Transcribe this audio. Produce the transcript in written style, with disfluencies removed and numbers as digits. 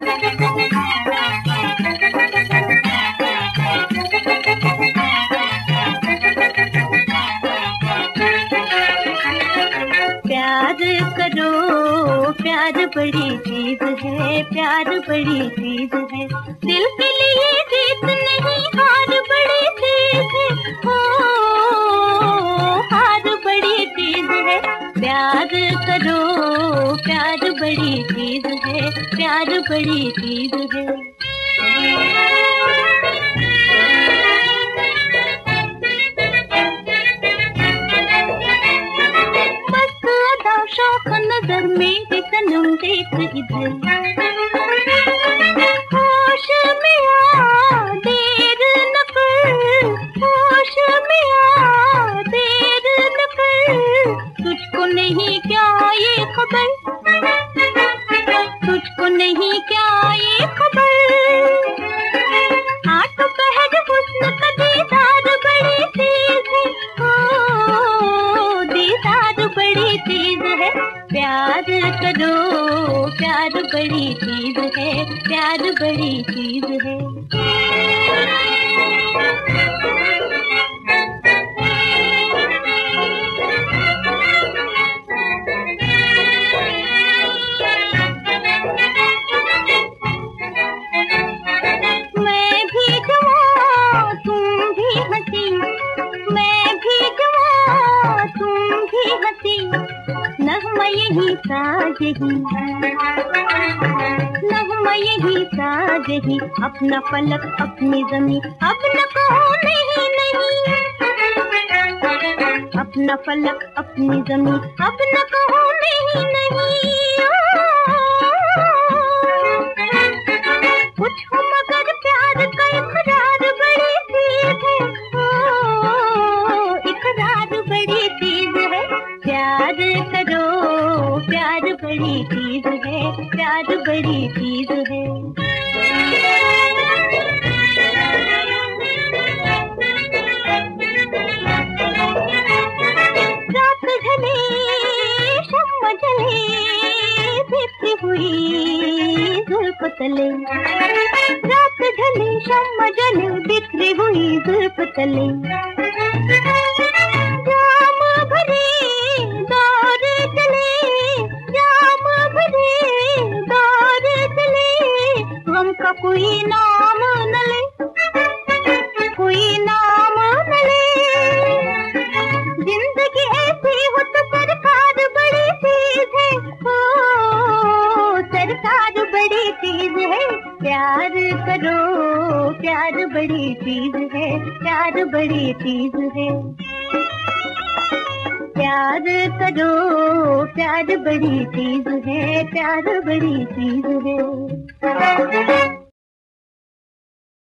प्यार करो, प्यार बड़ी चीज है, प्यार बड़ी चीज है। दिल के लिए जीत नहीं, हार बड़ी चीज है। ओ हार बड़ी चीज है। प्यार करो, प्यार बड़ी चीज है, प्यार बड़ी चीज है। शौक नजर मेरे सनम देख इधर, होश में आ देर न कर, होश में आ देर न कर। तुझको नहीं क्या ये खबर, तुझको नहीं क्या ये खबर। आठ पहर हुस्न का दीदार बड़ी चीज है। ओ दीदार बड़ी चीज है। प्यार करो, प्यार बड़ी चीज है, प्यार बड़ी चीज है। मैं भी जवां तुम भी हंसी, मैं भी जवां तुम भी हंसी। नगमा यही साज ही, नगमा यही साज ही। अपना फलक अपनी ज़मीं, अपना कहो नहीं नहीं। अपना फलक अपनी ज़मीं, अपना कहो नहीं नहीं। कुछ हो मगर प्यार का इकरार बड़ी चीज है। ओ इकरार बड़ी चीज है। प्यार करो, प्यार बड़ी चीज है, प्यार बड़ी चीज है। रात ढले शम्म जले, बिखरी हुई जुल्फ तले। रात ढले शम्म जले, बिखरी हुई जुल्फ तले। जाम भरे दौर चले, जाम भरे दौर चले। गम का कोई नाम न ले, कोई नाम न ले। जिंदगी ऐसी हो तो सरकार बड़ी चीज है। ओ सरकार बड़ी चीज है। प्यार करो, प्यार बड़ी चीज है, प्यार बड़ी चीज है। प्यार करो, प्यार बड़ी चीज है, प्यार बड़ी चीज है।